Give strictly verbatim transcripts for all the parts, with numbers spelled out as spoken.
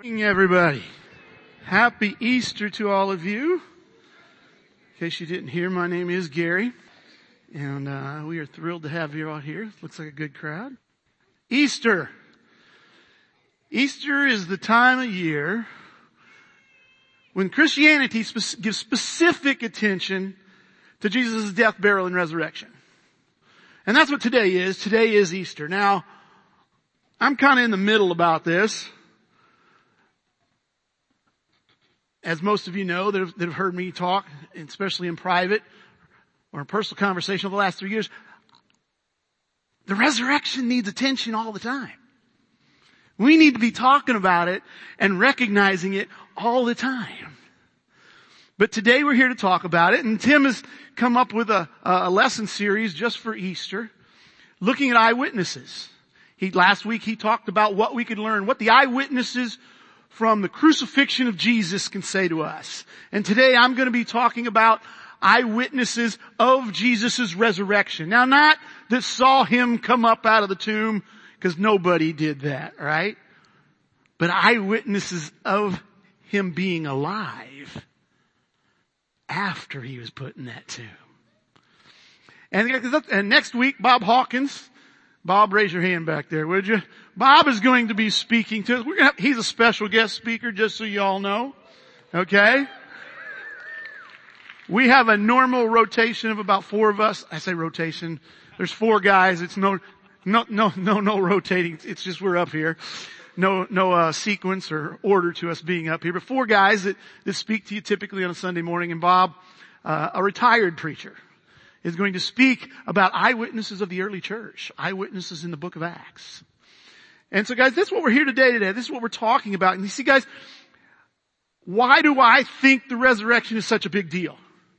Morning, everybody. Happy Easter to all of you. In case you didn't hear, my name is Gary, and uh, we are thrilled to have you out here. Looks like a good crowd. Easter. Easter is the time of year when Christianity spe- gives specific attention to Jesus' death, burial, and resurrection. And that's what today is. Today is Easter. Now, I'm kind of in the middle about this. As most of you know that have, that have heard me talk, especially in private or in personal conversation over the last three years, the resurrection needs attention all the time. We need to be talking about it and recognizing it all the time. But today we're here to talk about it, and Tim has come up with a, a lesson series just for Easter, looking at eyewitnesses. He, last week he talked about what we could learn, what the eyewitnesses from the crucifixion of Jesus can say to us. And today I'm going to be talking about eyewitnesses of Jesus' resurrection. Now, not that saw him come up out of the tomb, because nobody did that, right? But eyewitnesses of him being alive after he was put in that tomb. And, and next week, Bob Hawkins, Bob, raise your hand back there, would you? Bob is going to be speaking to us. We're gonna have, he's a special guest speaker, just so you all know. Okay? We have a normal rotation of about four of us. I say rotation. There's four guys. It's no, no, no, no, no rotating. It's just we're up here. No, no, uh, sequence or order to us being up here. But four guys that, that speak to you typically on a Sunday morning. And Bob, uh, a retired preacher, is going to speak about eyewitnesses of the early church. Eyewitnesses in the book of Acts. And so guys, this is what we're here today today. This is what we're talking about. And you see guys, why do I think the resurrection is such a big deal?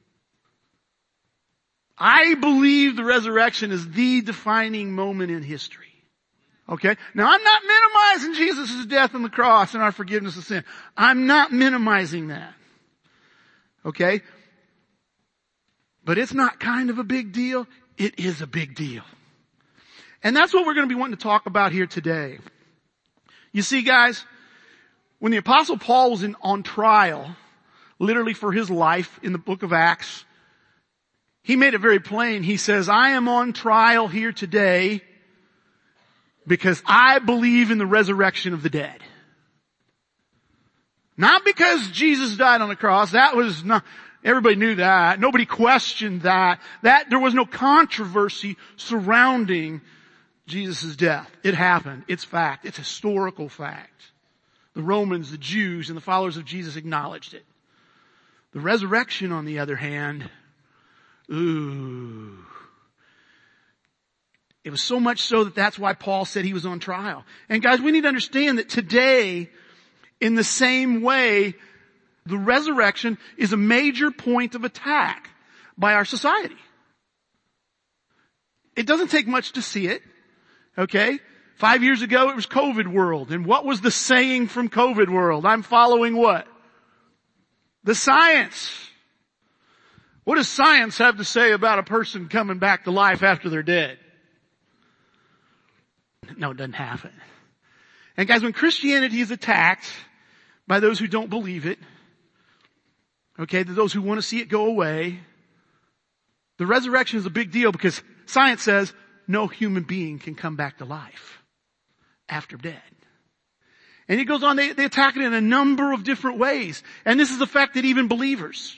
I believe the resurrection is the defining moment in history. Okay? Now I'm not minimizing Jesus' death on the cross and our forgiveness of sin. I'm not minimizing that. Okay? But it's not kind of a big deal. It is a big deal. And that's what we're going to be wanting to talk about here today. You see, guys, when the Apostle Paul was in, on trial, literally for his life in the book of Acts, he made it very plain. He says, I am on trial here today because I believe in the resurrection of the dead. Not because Jesus died on the cross. That was not... Everybody knew that. Nobody questioned that. That, there was no controversy surrounding Jesus' death. It happened. It's fact. It's historical fact. The Romans, the Jews, and the followers of Jesus acknowledged it. The resurrection, on the other hand, ooh. It was so much so that that's why Paul said he was on trial. And guys, we need to understand that today, in the same way, the resurrection is a major point of attack by our society. It doesn't take much to see it. Okay? Five years ago it was COVID world. And what was the saying from COVID world? I'm following what? The science. What does science have to say about a person coming back to life after they're dead? No, it doesn't happen. And guys, when Christianity is attacked by those who don't believe it, okay, to those who want to see it go away, the resurrection is a big deal because science says no human being can come back to life after dead. And it goes on, they, they attack it in a number of different ways. And this has affected even believers.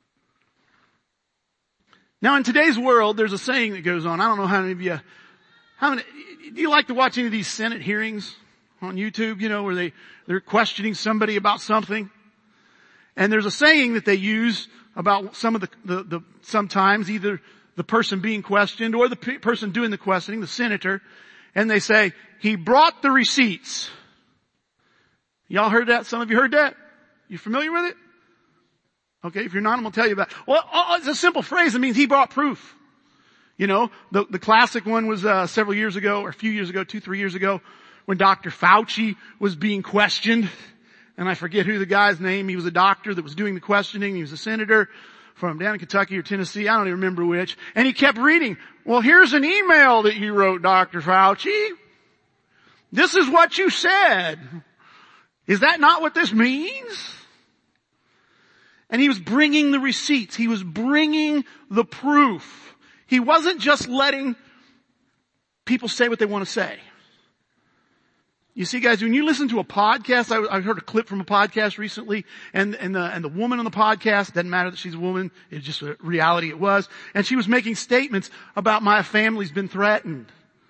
Now in today's world, there's a saying that goes on. I don't know how many of you, how many, do you like to watch any of these Senate hearings on YouTube, you know, where they, they're questioning somebody about something? And there's a saying that they use about some of the, the, the sometimes either the person being questioned or the pe- person doing the questioning, the senator, and they say, he brought the receipts. Y'all heard that? Some of you heard that? You familiar with it? Okay, if you're not, I'm going to tell you about it. Well, it's a simple phrase. It means he brought proof. You know, the, the classic one was uh, several years ago, or a few years ago, two, three years ago, when Doctor Fauci was being questioned. And I forget who the guy's name. He was a doctor that was doing the questioning. He was a senator from down in Kentucky or Tennessee. I don't even remember which. And he kept reading. Well, here's an email that you wrote, Doctor Fauci. This is what you said. Is that not what this means? And he was bringing the receipts. He was bringing the proof. He wasn't just letting people say what they want to say. You see, guys, when you listen to a podcast, I, I heard a clip from a podcast recently, and, and the, and the woman on the podcast, doesn't matter that she's a woman, it's just a reality it was, and she was making statements about my family's been threatened.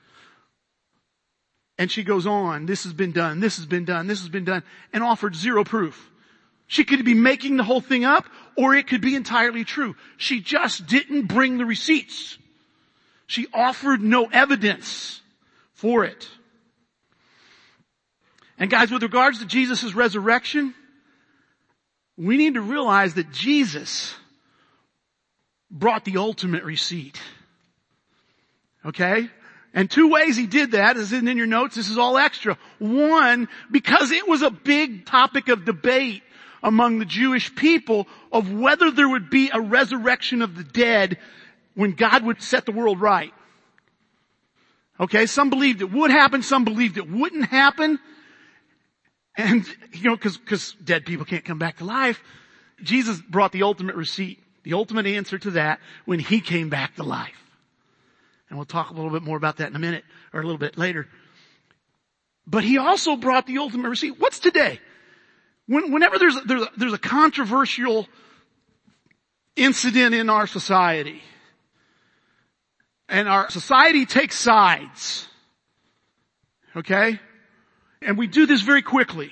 And she goes on, this has been done, this has been done, this has been done, and offered zero proof. She could be making the whole thing up, or it could be entirely true. She just didn't bring the receipts. She offered no evidence for it. And guys, with regards to Jesus' resurrection, we need to realize that Jesus brought the ultimate receipt. Okay? And two ways he did that is in your notes. This is all extra. One, because it was a big topic of debate among the Jewish people of whether there would be a resurrection of the dead when God would set the world right. Okay? Some believed it would happen. Some believed it wouldn't happen. And, you know, cause, cause dead people can't come back to life. Jesus brought the ultimate receipt, the ultimate answer to that when he came back to life. And we'll talk a little bit more about that in a minute or a little bit later. But he also brought the ultimate receipt. What's today? When, whenever there's a, there's a, there's a controversial incident in our society, and our society takes sides, okay? And we do this very quickly.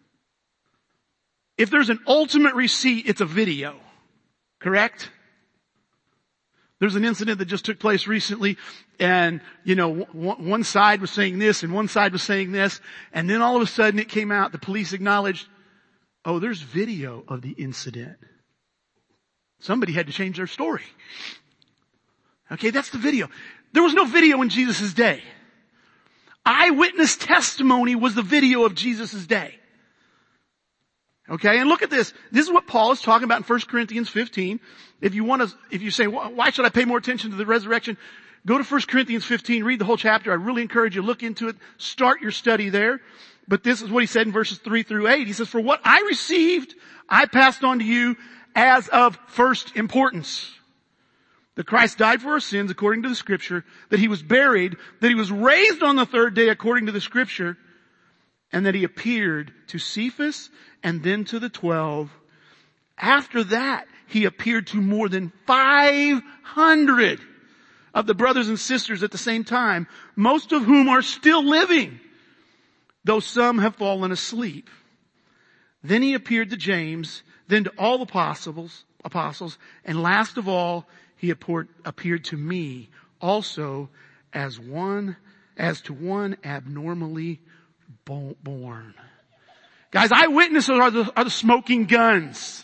If there's an ultimate receipt, it's a video. Correct? There's an incident that just took place recently, and, you know, one side was saying this and one side was saying this, and then all of a sudden it came out, the police acknowledged, oh, there's video of the incident. Somebody had to change their story. Okay, that's the video. There was no video in Jesus' day. Eyewitness testimony was the video of Jesus' day. Okay, and look at this. This is what Paul is talking about in First Corinthians fifteen. If you want to, if you say, why should I pay more attention to the resurrection? Go to First Corinthians fifteen, read the whole chapter. I really encourage you to look into it. Start your study there. But this is what he said in verses three through eight. He says, for what I received, I passed on to you as of first importance. That Christ died for our sins according to the scripture, that he was buried, that he was raised on the third day according to the scripture, and that he appeared to Cephas and then to the twelve. After that, he appeared to more than five hundred of the brothers and sisters at the same time, most of whom are still living, though some have fallen asleep. Then he appeared to James, then to all the apostles, apostles, and last of all, he appeared to me also as one, as to one abnormally born. Guys, eyewitnesses are the, are the smoking guns.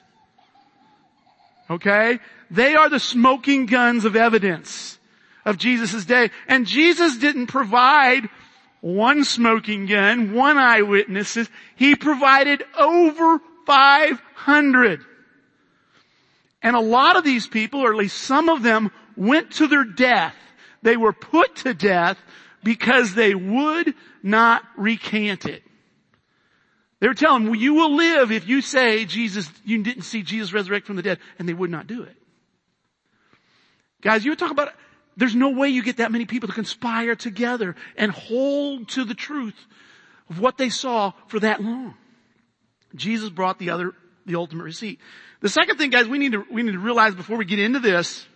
Okay? They are the smoking guns of evidence of Jesus' day. And Jesus didn't provide one smoking gun, one eyewitness. He provided over five hundred. And a lot of these people, or at least some of them, went to their death. They were put to death because they would not recant it. They were telling them, well, you will live if you say Jesus, you didn't see Jesus resurrect from the dead, and they would not do it. Guys, you were talking about, there's no way you get that many people to conspire together and hold to the truth of what they saw for that long. Jesus brought the other, the ultimate receipt. The second thing, guys, we need to, we need to realize before we get into this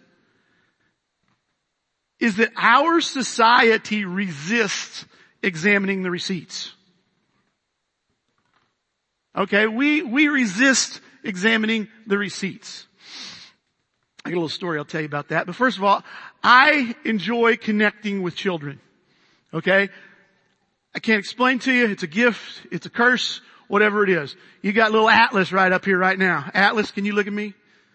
is that our society resists examining the receipts. Okay, we, we resist examining the receipts. I got a little story I'll tell you about that. But first of all, I enjoy connecting with children. Okay? I can't explain to you. It's a gift. It's a curse. Whatever it is. You got little Atlas right up here right now. Atlas, can you look at me?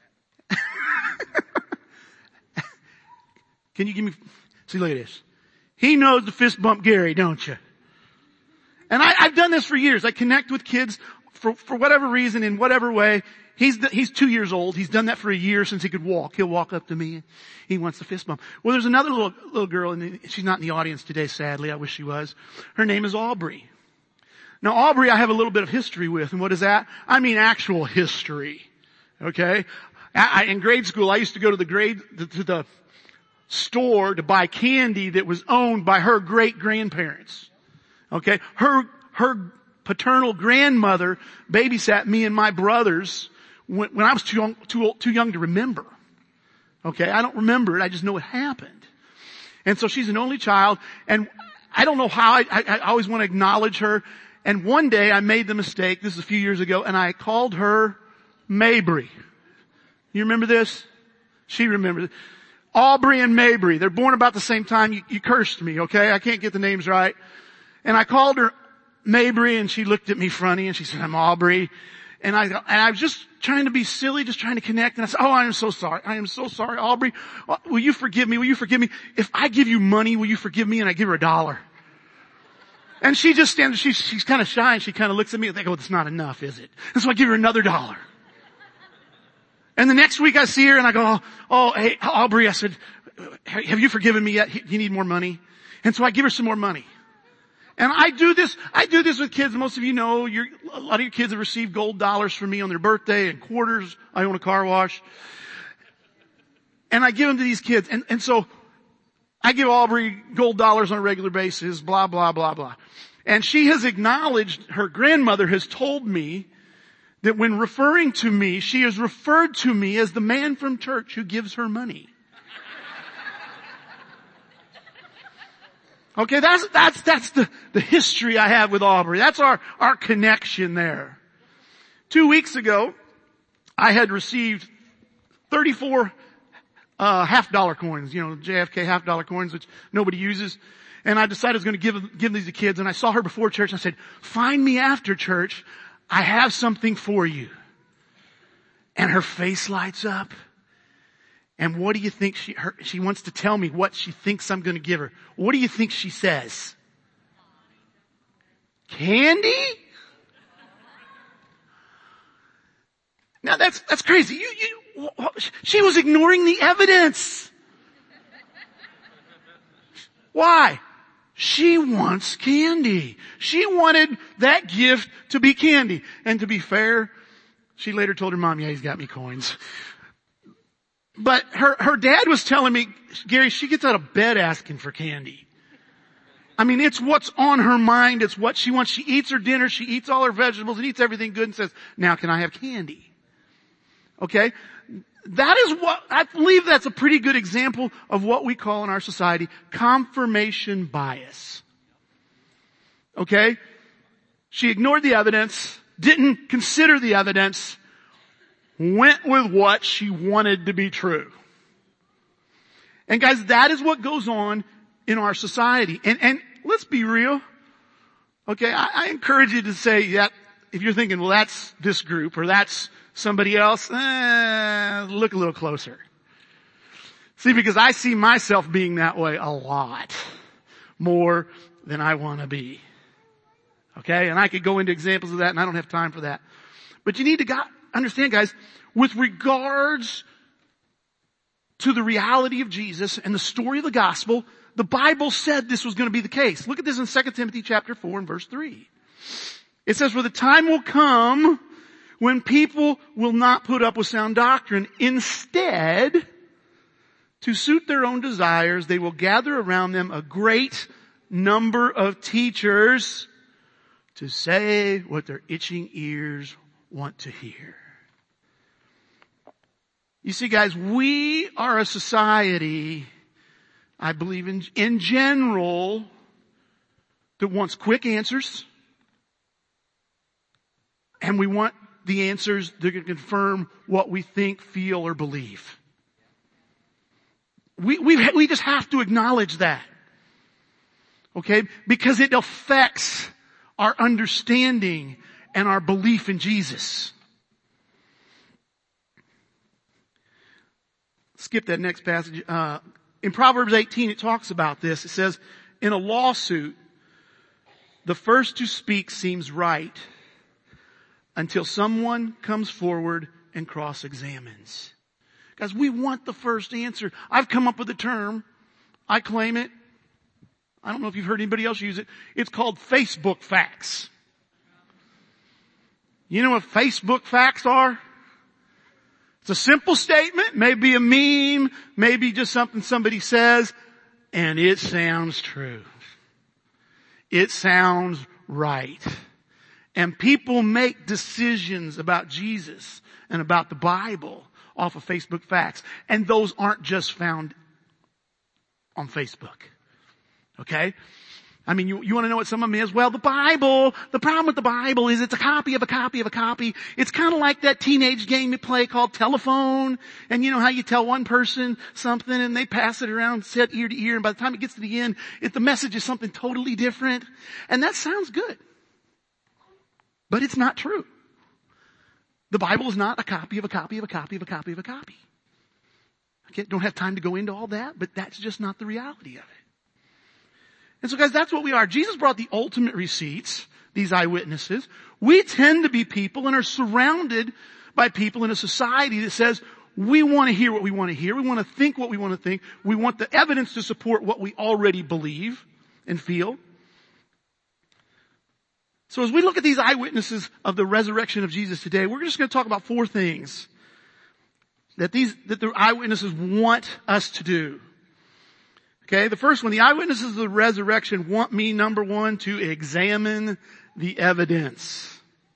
Can you give me, see, look at this. He knows to fist bump Gary, don't you? And I, I've done this for years. I connect with kids for, for whatever reason, in whatever way. He's, the, he's two years old. He's done that for a year since he could walk. He'll walk up to me and he wants to fist bump. Well, there's another little, little girl, and she's not in the audience today, sadly. I wish she was. Her name is Aubrey. Now Aubrey I have a little bit of history with, and what is that? I mean actual history. Okay? I, I, in grade school I used to go to the grade, to the store to buy candy that was owned by her great grandparents. Okay? Her, her paternal grandmother babysat me and my brothers when, when I was too young, too old, too young to remember. Okay? I don't remember it. I just know it happened. And so she's an only child, and I don't know how, I, I, I always want to acknowledge her. And one day I made the mistake, this is a few years ago, and I called her Mabry. You remember this? She remembers it. Aubrey and Mabry. They're born about the same time. You, you cursed me, okay? I can't get the names right. And I called her Mabry, and she looked at me funny, and she said, I'm Aubrey. And I, and I was just trying to be silly, just trying to connect. And I said, oh, I am so sorry. I am so sorry, Aubrey. Will you forgive me? Will you forgive me? If I give you money, will you forgive me? And I give her a dollar. And she just stands, she's, she's kind of shy, and she kind of looks at me and thinks, oh, it's not enough, is it? And so I give her another dollar. And the next week I see her and I go, oh, oh hey, Aubrey, I said, have you forgiven me yet? Do you need more money? And so I give her some more money. And I do this, I do this with kids. Most of you know, you're, a lot of your kids have received gold dollars from me on their birthday and quarters. I own a car wash. And I give them to these kids. And, and so I give Aubrey gold dollars on a regular basis, blah, blah, blah, blah. And she has acknowledged, her grandmother has told me that when referring to me, she has referred to me as the man from church who gives her money. Okay, that's, that's, that's the, the history I have with Aubrey. That's our, our connection there. Two weeks ago, I had received thirty-four, uh, half dollar coins, you know, J F K half dollar coins, which nobody uses. And I decided I was going to give, give these to kids. And I saw her before church and I said, find me after church. I have something for you. And her face lights up. And what do you think she, her, she wants to tell me what she thinks I'm going to give her. What do you think she says? Candy? Now that's, that's crazy. You, you, she was ignoring the evidence. Why? She wants candy. She wanted that gift to be candy. And to be fair, she later told her mom, yeah, he's got me coins. But her, her dad was telling me, Gary, she gets out of bed asking for candy. I mean, it's what's on her mind. It's what she wants. She eats her dinner. She eats all her vegetables and eats everything good and says, now can I have candy? Okay? That is what, I believe that's a pretty good example of what we call in our society confirmation bias. Okay? She ignored the evidence, didn't consider the evidence, went with what she wanted to be true. And guys, that is what goes on in our society. And, and let's be real. Okay, I, I encourage you to say, yeah, if you're thinking, well, that's this group or that's somebody else, eh, look a little closer. See, because I see myself being that way a lot more than I want to be. Okay, and I could go into examples of that, and I don't have time for that. But you need to got, understand, guys, with regards to the reality of Jesus and the story of the gospel, the Bible said this was going to be the case. Look at this in Second Timothy chapter four and verse three. It says, for the time will come when people will not put up with sound doctrine. Instead, to suit their own desires, they will gather around them a great number of teachers to say what their itching ears want to hear. You see, guys, we are a society, I believe in, in general, that wants quick answers. And we want the answers that can confirm what we think, feel, or believe. We, we, we just have to acknowledge that. Okay? Because it affects our understanding and our belief in Jesus. Skip that next passage. Uh, in Proverbs eighteen, it talks about this. It says, in a lawsuit, the first to speak seems right until someone comes forward and cross-examines. Guys, we want the first answer. I've come up with a term. I claim it. I don't know if you've heard anybody else use it. It's called Facebook facts. You know what Facebook facts are? It's a simple statement, maybe a meme, maybe just something somebody says, and it sounds true. It sounds right. And people make decisions about Jesus and about the Bible off of Facebook facts. And those aren't just found on Facebook. Okay? I mean, you, you want to know what some of them is? Well, the Bible, the problem with the Bible is it's a copy of a copy of a copy. It's kind of like that teenage game you play called telephone. And you know how you tell one person something and they pass it around, set ear to ear, and by the time it gets to the end, it, the message is something totally different. And that sounds good. But it's not true. The Bible is not a copy of a copy of a copy of a copy of a copy. Okay, don't have time to go into all that, but that's just not the reality of it. And so guys, that's what we are. Jesus brought the ultimate receipts, these eyewitnesses. We tend to be people and are surrounded by people in a society that says, we want to hear what we want to hear. We want to think what we want to think. We want the evidence to support what we already believe and feel. So as we look at these eyewitnesses of the resurrection of Jesus today, we're just going to talk about four things that these, that the eyewitnesses want us to do. Okay, the first one, the eyewitnesses of the resurrection want me, number one, to examine the evidence.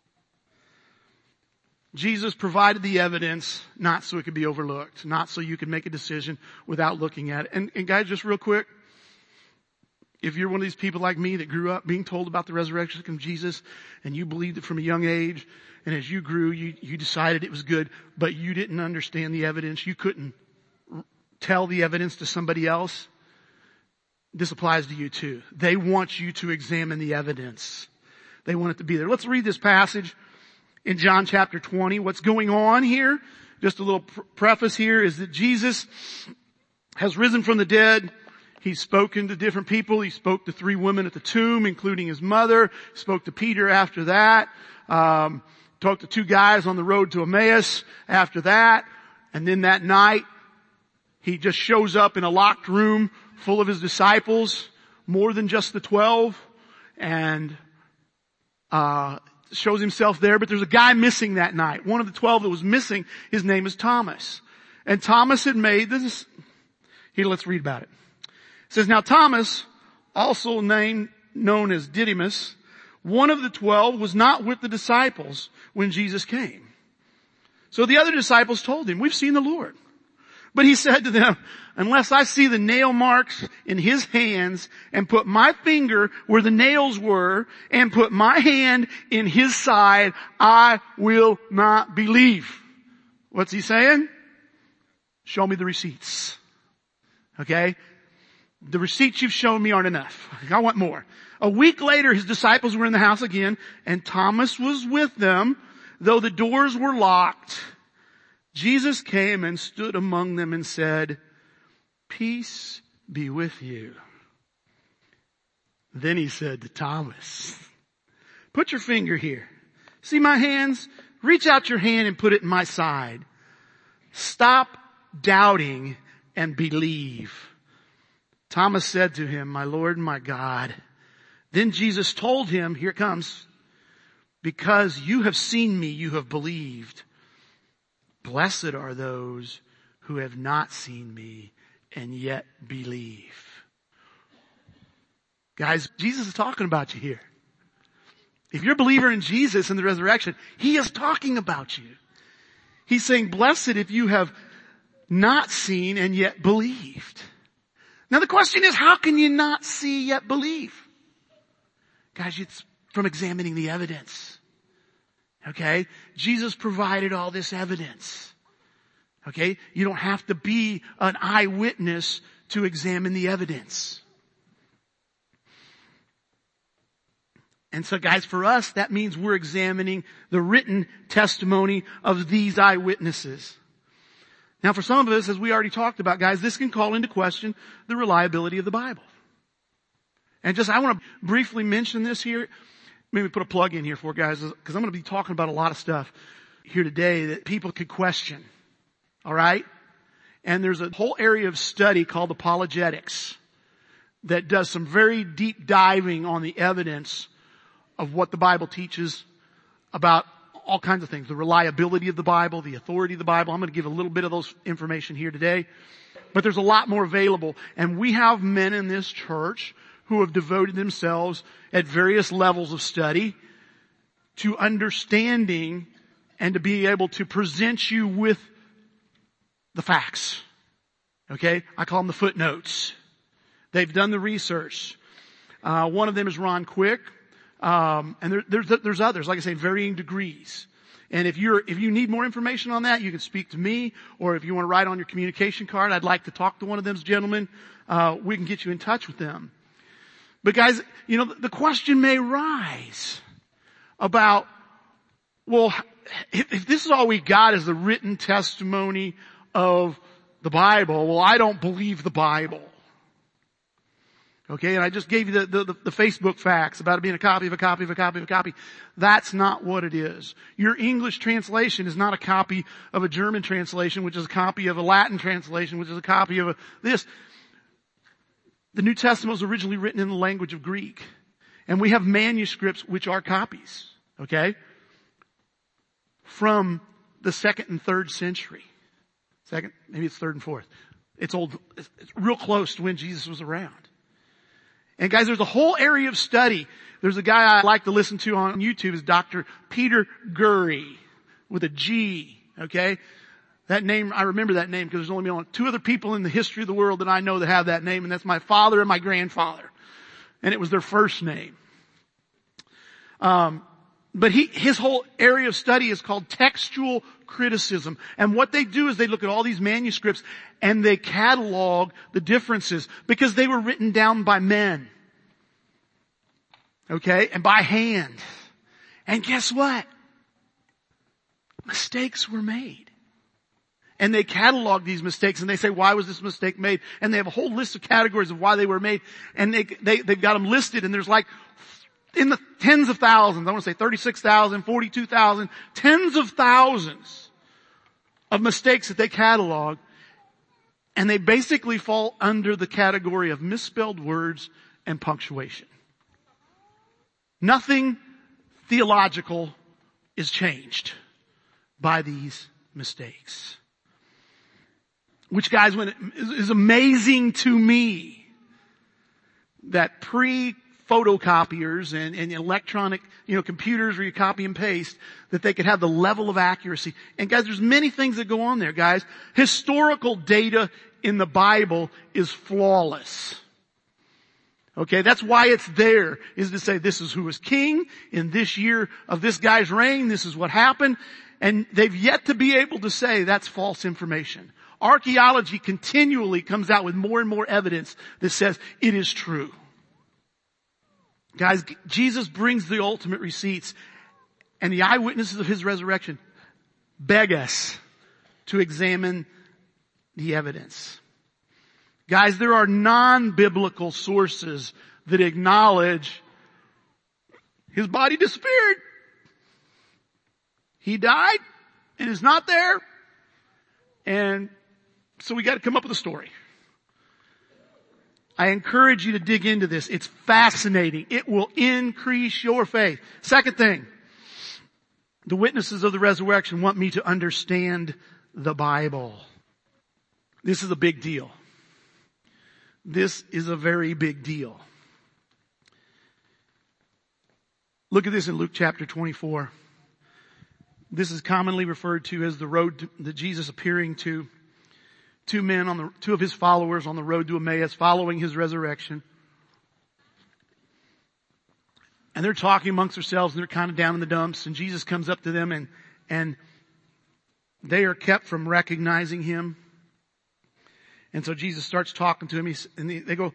Jesus provided the evidence not so it could be overlooked, not so you could make a decision without looking at it. And, and guys, just real quick, if you're one of these people like me that grew up being told about the resurrection of Jesus and you believed it from a young age, and as you grew, you, you decided it was good, but you didn't understand the evidence, you couldn't tell the evidence to somebody else, this applies to you too. They want you to examine the evidence. They want it to be there. Let's read this passage in John chapter twenty. What's going on here, just a little pr- preface here, is that Jesus has risen from the dead. He's spoken to different people. He spoke to three women at the tomb, including his mother. Spoke to Peter after that. Um, talked to two guys on the road to Emmaus after that. And then that night, he just shows up in a locked room full of his disciples, more than just the twelve, and uh shows himself there. But there's a guy missing that night. One of the twelve that was missing, his name is Thomas. And Thomas had made this. Here, let's read about it. It says, now Thomas, also named, known as Didymus, one of the twelve, was not with the disciples when Jesus came. So the other disciples told him, we've seen the Lord. But he said to them, unless I see the nail marks in his hands and put my finger where the nails were and put my hand in his side, I will not believe. What's he saying? Show me the receipts. Okay? The receipts you've shown me aren't enough. I want more. A week later, his disciples were in the house again, and Thomas was with them, though the doors were locked. Jesus came and stood among them and said, peace be with you. Then he said to Thomas, put your finger here. See my hands? Reach out your hand and put it in my side. Stop doubting and believe. Thomas said to him, my Lord and my God. Then Jesus told him, here it comes, because you have seen me, you have believed. Blessed are those who have not seen me and yet believe. Guys, Jesus is talking about you here. If you're a believer in Jesus and the resurrection, he is talking about you. He's saying, blessed if you have not seen and yet believed. Now the question is, how can you not see yet believe? Guys, it's from examining the evidence. Okay? Jesus provided all this evidence. Okay? You don't have to be an eyewitness to examine the evidence. And so guys, for us, that means we're examining the written testimony of these eyewitnesses. Now for some of us, as we already talked about, guys, this can call into question the reliability of the Bible. And just, I want to briefly mention this here. Maybe put a plug in here for guys, because I'm going to be talking about a lot of stuff here today that people could question. All right? And there's a whole area of study called apologetics that does some very deep diving on the evidence of what the Bible teaches about all kinds of things. The reliability of the Bible, the authority of the Bible. I'm going to give a little bit of those information here today. But there's a lot more available. And we have men in this church who have devoted themselves at various levels of study to understanding and to be able to present you with the facts. Okay? I call them the footnotes. They've done the research. Uh, one of them is Ron Quick. Um, and there, there's, there's others, like I say, varying degrees. And if you're, if you need more information on that, you can speak to me, or if you want to write on your communication card, I'd like to talk to one of those gentlemen. Uh, we can get you in touch with them. But guys, you know, the question may rise about, well, if, if this is all we got is the written testimony of the Bible, well, I don't believe the Bible. Okay, and I just gave you the, the, the Facebook facts about it being a copy of a copy of a copy of a copy. That's not what it is. Your English translation is not a copy of a German translation, which is a copy of a Latin translation, which is a copy of a, this. The New Testament was originally written in the language of Greek. And we have manuscripts which are copies, okay, from the second and third century. Second, maybe it's third and fourth. It's old, it's real close to when Jesus was around. And guys, there's a whole area of study. There's a guy I like to listen to on YouTube is Doctor Peter Gurry with a G, okay? That name, I remember that name because there's only been two other people in the history of the world that I know that have that name, and that's my father and my grandfather. And it was their first name. Um, but he, his whole area of study is called textual criticism. And what they do is they look at all these manuscripts and they catalog the differences because they were written down by men. Okay? And by hand. And guess what? Mistakes were made. And they catalog these mistakes and they say, why was this mistake made? And they have a whole list of categories of why they were made. And they, they, they've got them listed and there's like in the tens of thousands, I want to say thirty-six thousand, forty-two thousand, tens of thousands of mistakes that they catalog. And they basically fall under the category of misspelled words and punctuation. Nothing theological is changed by these mistakes. Which, guys, when it is amazing to me that pre-photocopiers and, and electronic, you know, computers where you copy and paste, that they could have the level of accuracy. And guys, there's many things that go on there, guys. Historical data in the Bible is flawless. Okay, that's why it's there, is to say this is who was king in this year of this guy's reign, this is what happened, and they've yet to be able to say that's false information. Archaeology continually comes out with more and more evidence that says it is true. Guys, Jesus brings the ultimate receipts, and the eyewitnesses of His resurrection beg us to examine the evidence. Guys, there are non-biblical sources that acknowledge His body disappeared. He died and is not there. And so we got to come up with a story. I encourage you to dig into this. It's fascinating. It will increase your faith. Second thing, the witnesses of the resurrection want me to understand the Bible. This is a big deal. This is a very big deal. Look at this in Luke chapter twenty-four. This is commonly referred to as the road to, that Jesus appearing to two men on the, two of His followers on the road to Emmaus following His resurrection. And they're talking amongst themselves and they're kind of down in the dumps, and Jesus comes up to them and, and they are kept from recognizing Him. And so Jesus starts talking to him, and they go,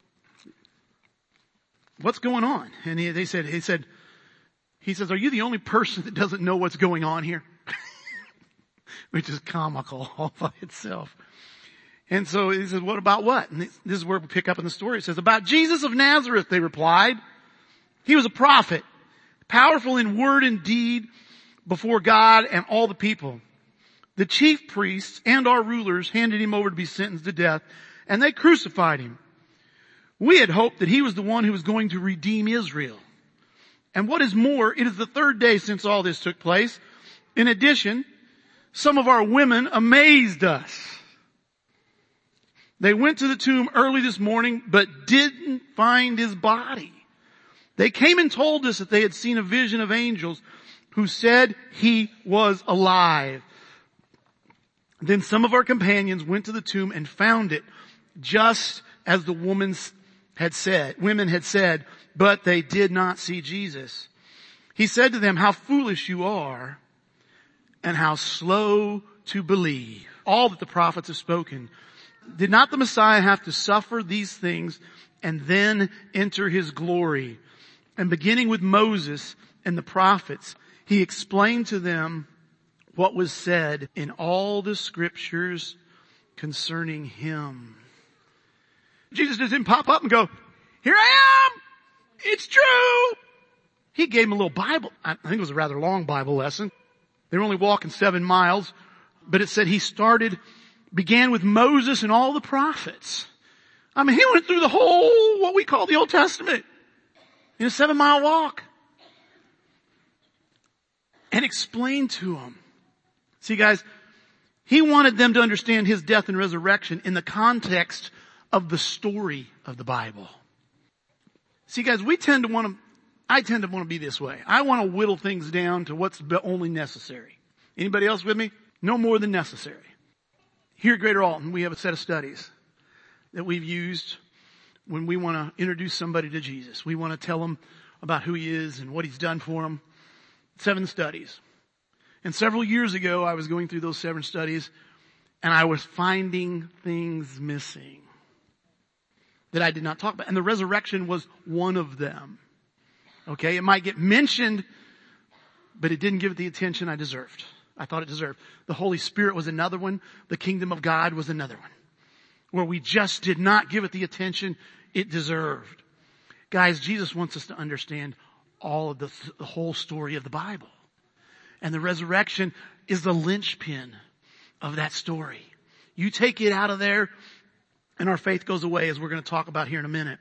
what's going on? And he, they said, he said, he says, are you the only person that doesn't know what's going on here? Which is comical all by itself. And so he says, what about what? And this, this is where we pick up in the story. It says, about Jesus of Nazareth, they replied. He was a prophet, powerful in word and deed before God and all the people. The chief priests and our rulers handed Him over to be sentenced to death, and they crucified Him. We had hoped that He was the one who was going to redeem Israel. And what is more, it is the third day since all this took place. In addition, some of our women amazed us. They went to the tomb early this morning, but didn't find his body. They came and told us that they had seen a vision of angels who said he was alive. Then some of our companions went to the tomb and found it just as the woman had said, women had said, but they did not see Jesus. He said to them, how foolish you are and how slow to believe all that the prophets have spoken. Did not the Messiah have to suffer these things and then enter his glory? And beginning with Moses and the prophets, he explained to them what was said in all the scriptures concerning him. Jesus just didn't pop up and go, here I am. It's true. He gave him a little Bible. I think it was a rather long Bible lesson. They were only walking seven miles, but it said he started, began with Moses and all the prophets. I mean, he went through the whole, what we call the Old Testament in a seven mile walk and explained to them. See guys, he wanted them to understand his death and resurrection in the context of the story of the Bible. See guys, we tend to want to, I tend to want to be this way. I want to whittle things down to what's only necessary. Anybody else with me? No more than necessary. Here at Greater Alton, we have a set of studies that we've used when we want to introduce somebody to Jesus. We want to tell them about who he is and what he's done for them. Seven studies. And several years ago, I was going through those seven studies and I was finding things missing that I did not talk about. And the resurrection was one of them. Okay, it might get mentioned, but it didn't give it the attention I deserved. I thought it deserved. The Holy Spirit was another one. The kingdom of God was another one. Where we just did not give it the attention it deserved. Guys, Jesus wants us to understand all of the, the whole story of the Bible. And the resurrection is the linchpin of that story. You take it out of there and our faith goes away, as we're going to talk about here in a minute.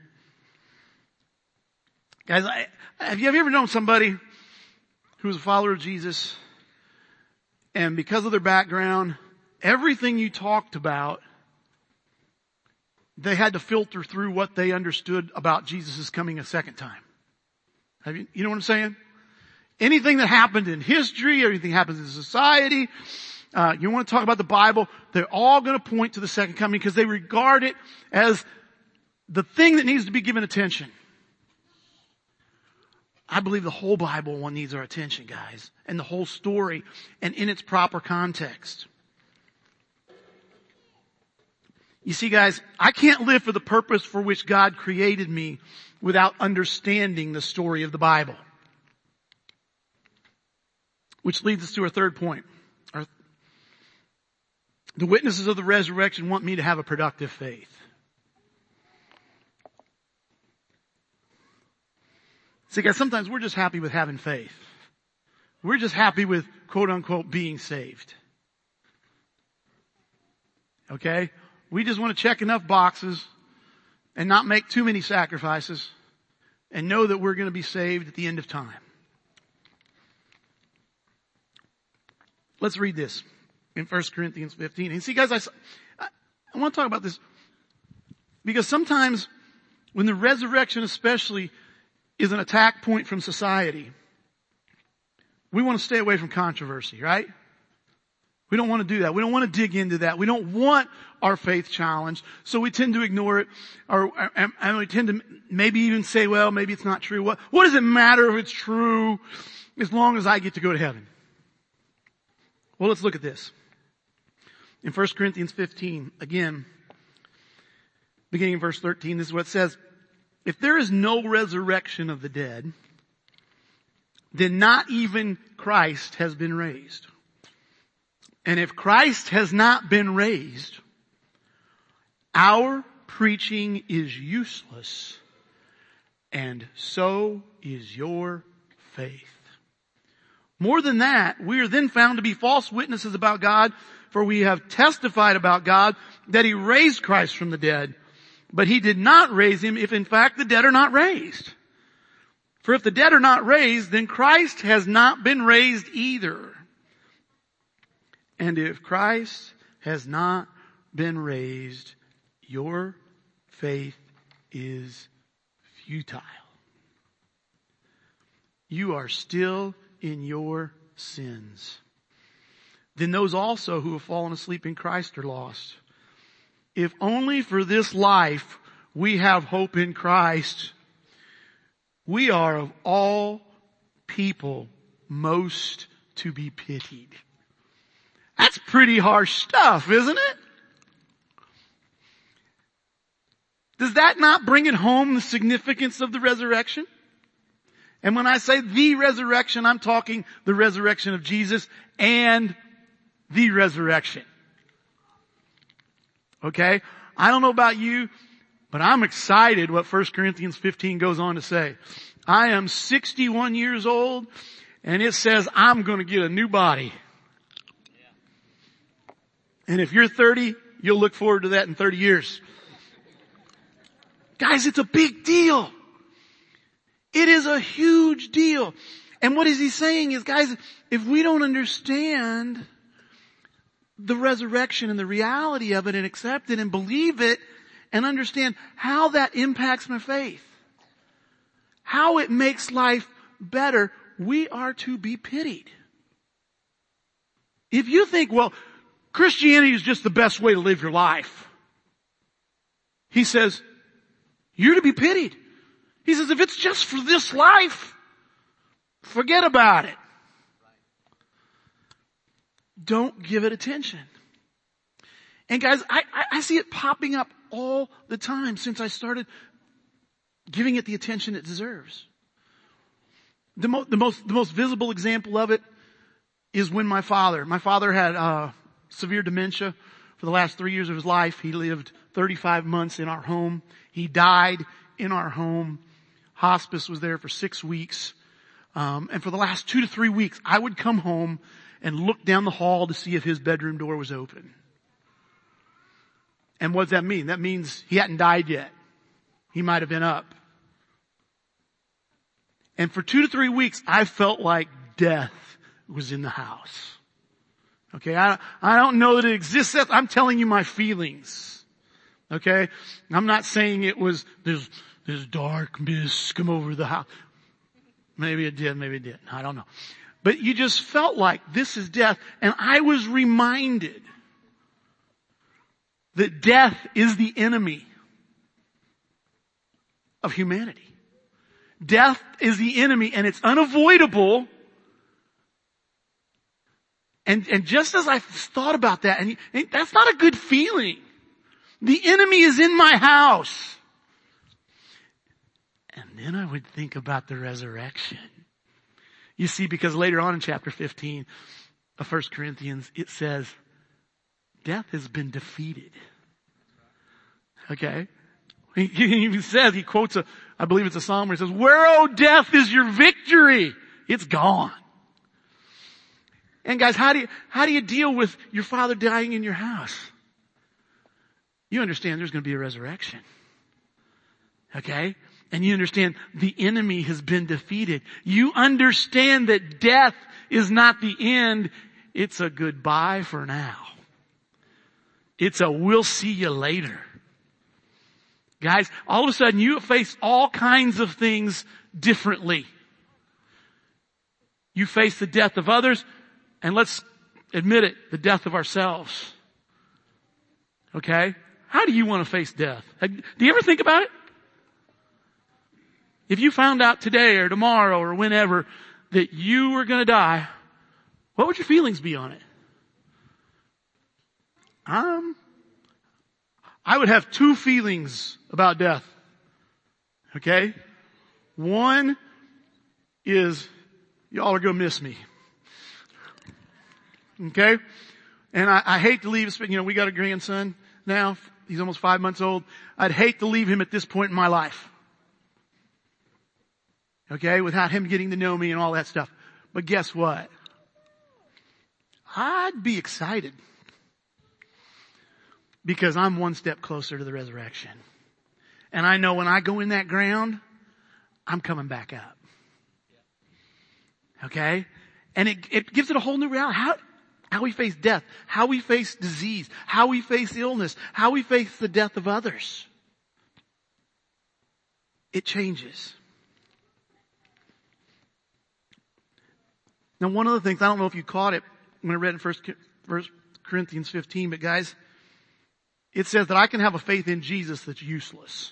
Guys, I, have you ever known somebody who was a follower of Jesus and because of their background, everything you talked about, they had to filter through what they understood about Jesus' coming a second time? Have you, you know what I'm saying? Anything that happened in history, everything happens in society, uh, you want to talk about the Bible, they're all going to point to the second coming because they regard it as the thing that needs to be given attention. I believe the whole Bible one needs our attention, guys, and the whole story and in its proper context. You see, guys, I can't live for the purpose for which God created me without understanding the story of the Bible. Which leads us to our third point. Our, the witnesses of the resurrection want me to have a productive faith. See guys, sometimes we're just happy with having faith. We're just happy with quote unquote being saved. Okay? We just want to check enough boxes and not make too many sacrifices and know that we're going to be saved at the end of time. Let's read this in First Corinthians fifteen. And see guys, I, I want to talk about this because sometimes when the resurrection especially is an attack point from society, we want to stay away from controversy, right? We don't want to do that. We don't want to dig into that. We don't want our faith challenged. So we tend to ignore it, or and we tend to maybe even say, well, maybe it's not true. What, what does it matter if it's true as long as I get to go to heaven? Well, let's look at this. In First Corinthians fifteen, again, beginning in verse thirteen, this is what it says. If there is no resurrection of the dead, then not even Christ has been raised. And if Christ has not been raised, our preaching is useless, and so is your faith. More than that, we are then found to be false witnesses about God, for we have testified about God that he raised Christ from the dead. But he did not raise him if in fact the dead are not raised. For if the dead are not raised, then Christ has not been raised either. And if Christ has not been raised, your faith is futile. You are still in your sins. Then those also who have fallen asleep in Christ are lost. If only for this life we have hope in Christ, we are of all people most to be pitied. That's pretty harsh stuff, isn't it? Does that not bring it home, the significance of the resurrection? And when I say the resurrection, I'm talking the resurrection of Jesus and the resurrection. Okay? I don't know about you, but I'm excited what First Corinthians fifteen goes on to say. I am sixty-one years old, and it says I'm going to get a new body. And if you're thirty, you'll look forward to that in thirty years. Guys, it's a big deal. It is a huge deal. And what is he saying is, guys, if we don't understand the resurrection and the reality of it and accept it and believe it and understand how that impacts my faith, how it makes life better, we are to be pitied. If you think, well, Christianity is just the best way to live your life, he says, you're to be pitied. He says, if it's just for this life, forget about it. Don't give it attention. And guys, I, I, I see it popping up all the time since I started giving it the attention it deserves. The, mo- the most, the most visible example of it is when my father, my father had, uh, severe dementia for the last three years of his life. He lived thirty-five months in our home. He died in our home. Hospice was there for six weeks. Um, and for the last two to three weeks, I would come home and look down the hall to see if his bedroom door was open. And what does that mean? That means he hadn't died yet. He might have been up. And for two to three weeks, I felt like death was in the house. Okay, I, I don't know that it exists. I'm telling you my feelings. Okay? I'm not saying it was, there's, there's dark mist come over the house. Maybe it did, maybe it didn't. I don't know. But you just felt like this is death. And I was reminded that death is the enemy of humanity. Death is the enemy, and it's unavoidable. And, and just as I thought about that, and, and that's not a good feeling. The enemy is in my house. And then I would think about the resurrection. You see, because later on in chapter fifteen of First Corinthians, it says, death has been defeated. Okay? He, he even says, he quotes a, I believe it's a psalm where he says, where, O death, is your victory? It's gone. And guys, how do you, how do you deal with your father dying in your house? You understand there's going to be a resurrection. Okay? And you understand the enemy has been defeated. You understand that death is not the end. It's a goodbye for now. It's a we'll see you later. Guys, all of a sudden you face all kinds of things differently. You face the death of others, and let's admit it, the death of ourselves. Okay? How do you want to face death? Do you ever think about it? If you found out today or tomorrow or whenever that you were going to die, what would your feelings be on it? Um, I would have two feelings about death. Okay? One is, y'all are going to miss me. Okay? And I, I hate to leave, you know, we got a grandson now. He's almost five months old. I'd hate to leave him at this point in my life. Okay? Without him getting to know me and all that stuff. But guess what? I'd be excited. Because I'm one step closer to the resurrection. And I know when I go in that ground, I'm coming back up. Okay? And it, it gives it a whole new reality. How, how we face death, how we face disease, how we face illness, how we face the death of others. It changes. Now, one of the things, I don't know if you caught it when I read in First Corinthians fifteen, but guys, it says that I can have a faith in Jesus that's useless.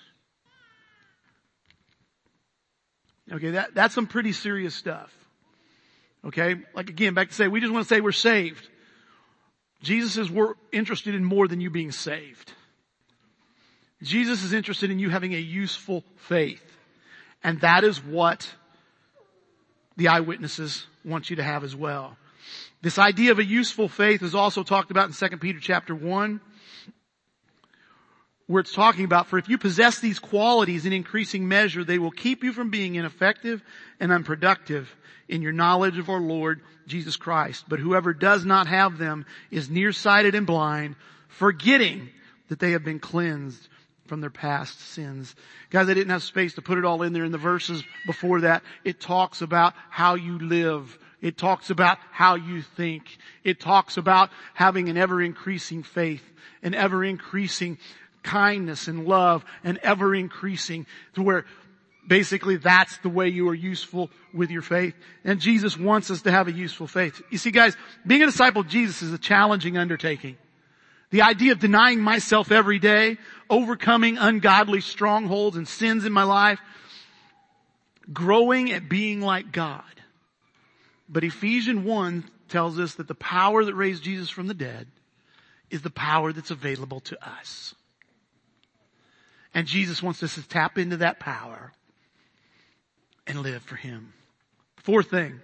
Okay, that, that's some pretty serious stuff. Okay, like again, back to say, we just want to say we're saved. Jesus is we're interested in more than you being saved. Jesus is interested in you having a useful faith. And that is what the eyewitnesses want you to have as well. This idea of a useful faith is also talked about in Second Peter chapter one, where it's talking about, for if you possess these qualities in increasing measure, they will keep you from being ineffective and unproductive in your knowledge of our Lord Jesus Christ. But whoever does not have them is nearsighted and blind, forgetting that they have been cleansed from their past sins. Guys, I didn't have space to put it all in there in the verses before that. It talks about how you live. It talks about how you think. It talks about having an ever-increasing faith, an ever-increasing kindness and love, and ever-increasing to where basically that's the way you are useful with your faith. And Jesus wants us to have a useful faith. You see, guys, being a disciple of Jesus is a challenging undertaking. The idea of denying myself every day, overcoming ungodly strongholds and sins in my life, growing at being like God. But Ephesians one tells us that the power that raised Jesus from the dead is the power that's available to us. And Jesus wants us to tap into that power and live for Him. Fourth thing.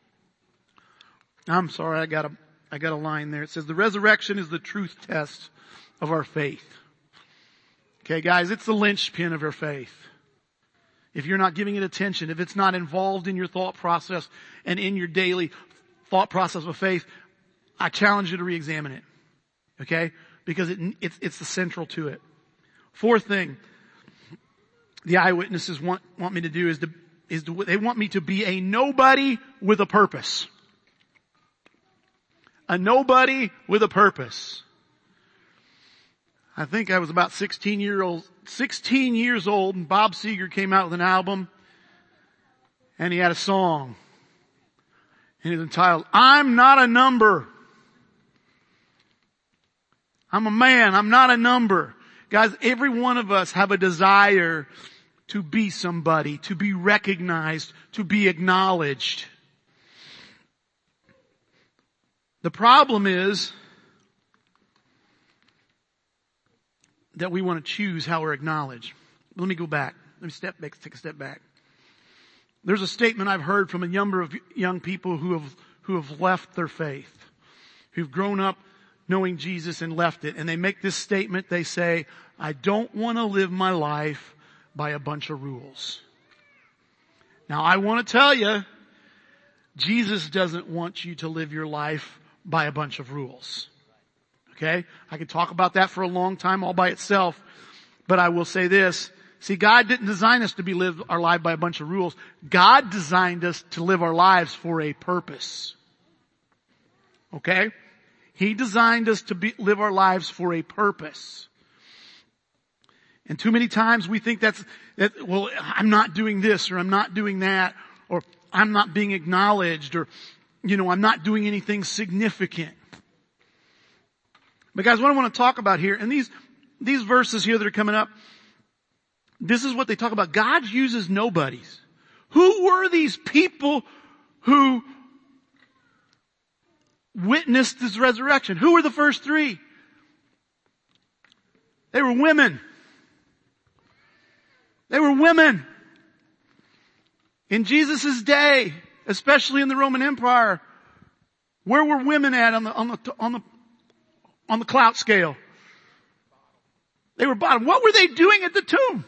I'm sorry, I got a I got a line there. It says, the resurrection is the truth test of our faith. Okay, guys, it's the linchpin of our faith. If you're not giving it attention, if it's not involved in your thought process and in your daily thought process of faith, I challenge you to re-examine it. Okay? Because it, it's, it's the central to it. Fourth thing the eyewitnesses want, want me to do is to, is to, they want me to be a nobody with a purpose. A nobody with a purpose. I think I was about sixteen year old, sixteen years old, and Bob Seger came out with an album, and he had a song, and it's entitled, I'm Not a Number. I'm a man, I'm not a number. Guys, every one of us have a desire to be somebody, to be recognized, to be acknowledged. The problem is that we want to choose how we're acknowledged. Let me go back. Let me step back, take a step back. There's a statement I've heard from a number of young people who have, who have left their faith, who've grown up knowing Jesus and left it. And they make this statement. They say, I don't want to live my life by a bunch of rules. Now I want to tell you, Jesus doesn't want you to live your life by a bunch of rules. Okay? I could talk about that for a long time all by itself, but I will say this. See, God didn't design us to be live our life by a bunch of rules. God designed us to live our lives for a purpose. Okay? He designed us to be, live our lives for a purpose. And too many times we think that's, that, well, I'm not doing this or I'm not doing that or I'm not being acknowledged or, you know, I'm not doing anything significant. But guys, what I want to talk about here, and these, these verses here that are coming up, this is what they talk about. God uses nobodies. Who were these people who witnessed this resurrection? Who were the first three? They were women. They were women. In Jesus' day, especially in the Roman Empire, where were women at on the, on the, on the, on the clout scale? They were bottom. What were they doing at the tomb?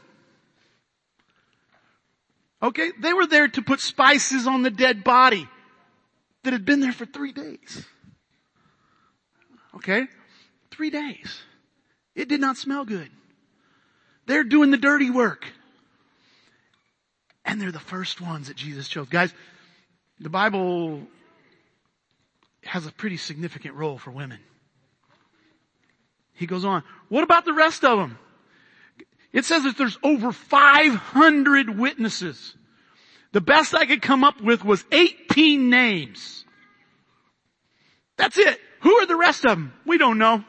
Okay, they were there to put spices on the dead body that had been there for three days. Okay? Three days. It did not smell good. They're doing the dirty work. And they're the first ones that Jesus chose. Guys, the Bible has a pretty significant role for women. He goes on, what about the rest of them? It says that there's over five hundred witnesses. The best I could come up with was eighteen names. That's it. Who are the rest of them? We don't know.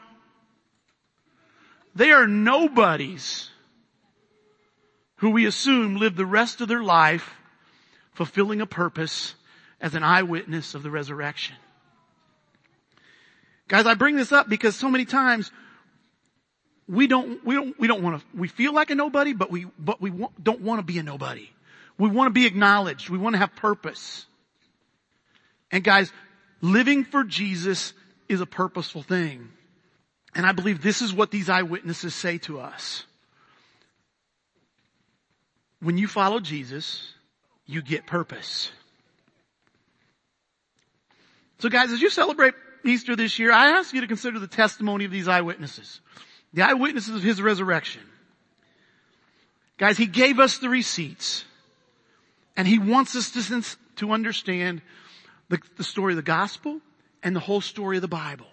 They are nobodies who we assume live the rest of their life fulfilling a purpose as an eyewitness of the resurrection. Guys, I bring this up because so many times we don't, we don't, we don't want to, we feel like a nobody, but we, but we don't want to be a nobody. We want to be acknowledged. We want to have purpose. And guys, living for Jesus is a purposeful thing. And I believe this is what these eyewitnesses say to us. When you follow Jesus, you get purpose. So guys, as you celebrate Easter this year, I ask you to consider the testimony of these eyewitnesses. The eyewitnesses of His resurrection. Guys, He gave us the receipts. And He wants us to, to understand the, the story of the gospel and the whole story of the Bible.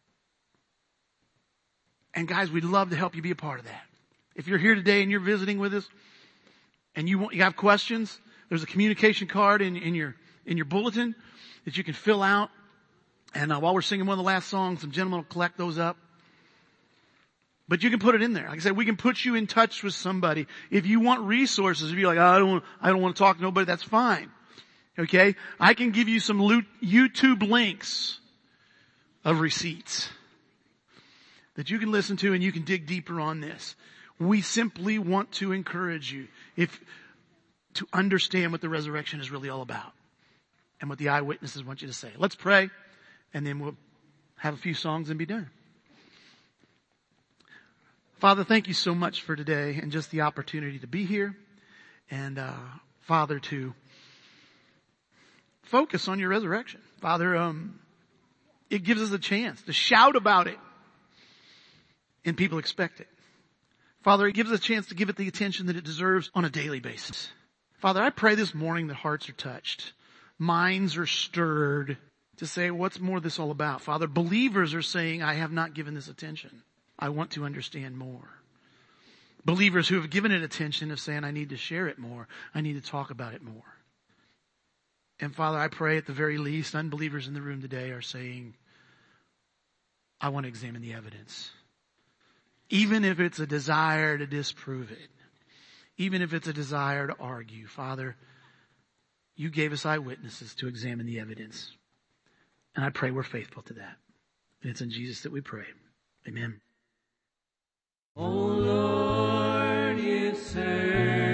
And guys, we'd love to help you be a part of that. If you're here today and you're visiting with us and you want, you have questions, there's a communication card in, in your, in your bulletin that you can fill out. And uh, while we're singing one of the last songs, some gentlemen will collect those up. But you can put it in there. Like I said, we can put you in touch with somebody. If you want resources, if you're like, oh, I don't want, I don't want to talk to nobody, that's fine. Okay? I can give you some YouTube links of receipts that you can listen to and you can dig deeper on this. We simply want to encourage you if to understand what the resurrection is really all about and what the eyewitnesses want you to say. Let's pray and then we'll have a few songs and be done. Father, thank you so much for today and just the opportunity to be here and, uh, Father, to focus on your resurrection. Father, um, it gives us a chance to shout about it and people expect it. Father, it gives us a chance to give it the attention that it deserves on a daily basis. Father, I pray this morning that hearts are touched, minds are stirred to say, what's more this all about? Father, believers are saying, I have not given this attention. I want to understand more. Believers who have given it attention are saying, I need to share it more. I need to talk about it more. And Father, I pray at the very least, unbelievers in the room today are saying, I want to examine the evidence. Even if it's a desire to disprove it. Even if it's a desire to argue. Father, you gave us eyewitnesses to examine the evidence. And I pray we're faithful to that. And it's in Jesus that we pray. Amen. O Lord, you say